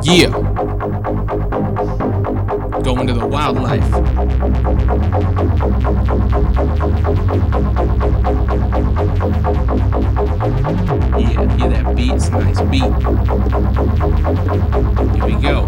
Yeah. Go into the wildlife. Yeah, hear that beat? It's a nice beat. Here we go.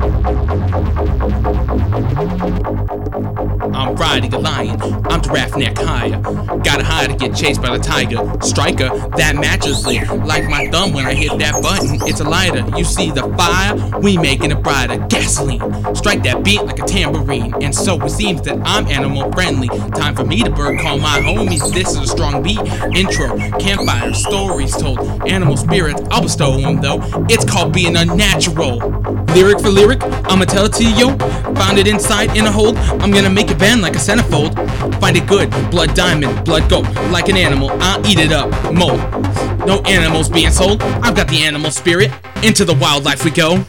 I'm riding a lion, I'm giraffe neck higher. Gotta hide to get chased by the tiger. Striker, that matches it. Like my thumb when I hit that button, it's a lighter. You see the fire? We making it brighter. Gasoline, strike that beat like a tambourine. And so it seems that I'm animal friendly. Time for me to bird call my homies. This is a strong beat. Intro, campfire, stories told. Animal spirits, I'll bestow them though. It's called being unnatural. Lyric for lyric, I'ma tell it to you, yo. Found it inside in a hold. I'm gonna make it bend like a centerfold. Find it good, blood diamond, blood gold. Like an animal, I'll eat it up, mold. No animals being sold, I've got the animal spirit. Into the wildlife we go.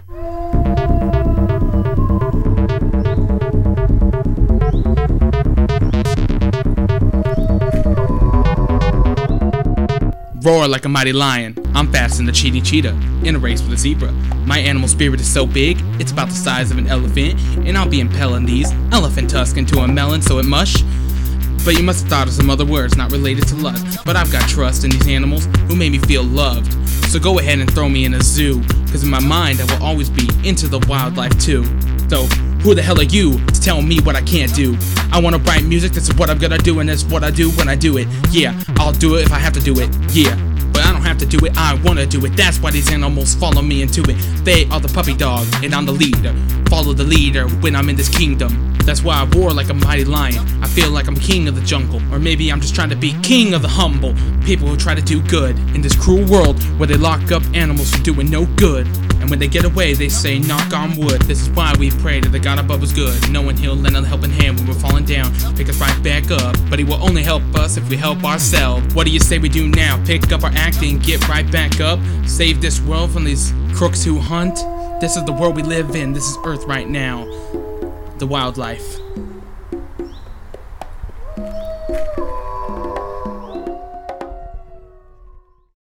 Roar like a mighty lion, I'm faster than the cheetah in a race with a zebra. My animal spirit is so big, it's about the size of an elephant, and I'll be impelling these elephant tusks into a melon so it mush. But you must have thought of some other words not related to lust. But I've got trust in these animals who made me feel loved. So go ahead and throw me in a zoo, cause in my mind I will always be into the wildlife too. So who the hell are you to tell me what I can't do? I wanna write music, this is what I'm gonna do, and that's what I do when I do it. Yeah, I'll do it if I have to do it, yeah. But I don't have to do it, I wanna do it. That's why these animals follow me into it. They are the puppy dog, and I'm the leader. Follow the leader when I'm in this kingdom. That's why I roar like a mighty lion. I feel like I'm king of the jungle. Or maybe I'm just trying to be king of the humble. People who try to do good in this cruel world where they lock up animals for doing no good. And when they get away, they say, knock on wood. This is why we pray to the God above is good, knowing he'll lend a helping hand when we're falling down, pick us right back up. But he will only help us if we help ourselves. What do you say we do now? Pick up our acting, get right back up. Save this world from these crooks who hunt. This is the world we live in. This is Earth right now. The wildlife.